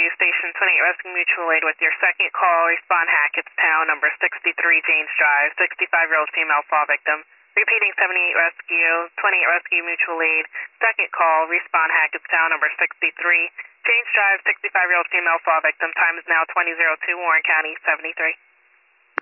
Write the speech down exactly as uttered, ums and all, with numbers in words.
W Station twenty-eight Rescue Mutual Aid with your second call. Respond Hackett's Town, number sixty-three James Drive, sixty-five-year-old female fall victim. Repeating seventy-eight Rescue, twenty-eight Rescue Mutual Aid. Second call, respond Hackett's Town, number sixty-three James Drive, sixty-five-year-old female fall victim. Time is now twenty oh two, Warren County, seventy-three.